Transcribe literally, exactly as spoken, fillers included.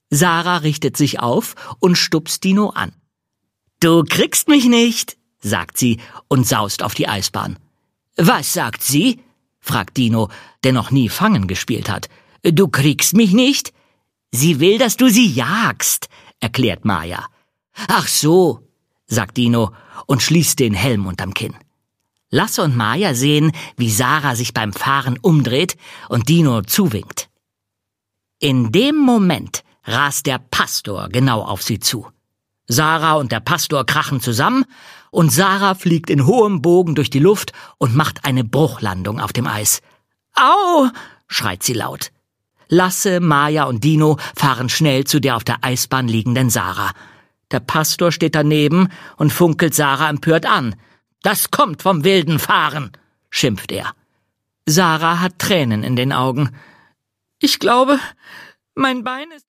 Sarah richtet sich auf und stupst Dino an. »Du kriegst mich nicht«, sagt sie und saust auf die Eisbahn. »Was sagt sie?«, fragt Dino, der noch nie Fangen gespielt hat. »Du kriegst mich nicht?« »Sie will, dass du sie jagst«, erklärt Maja. »Ach so«, sagt Dino und schließt den Helm unterm Kinn. Lasse und Maja sehen, wie Sarah sich beim Fahren umdreht und Dino zuwinkt. In dem Moment rast der Pastor genau auf sie zu. Sarah und der Pastor krachen zusammen und Sarah fliegt in hohem Bogen durch die Luft und macht eine Bruchlandung auf dem Eis. »Au!«, schreit sie laut. Lasse, Maja und Dino fahren schnell zu der auf der Eisbahn liegenden Sarah. Der Pastor steht daneben und funkelt Sarah empört an. »Das kommt vom wilden Fahren«, schimpft er. Sarah hat Tränen in den Augen. »Ich glaube, mein Bein ist...«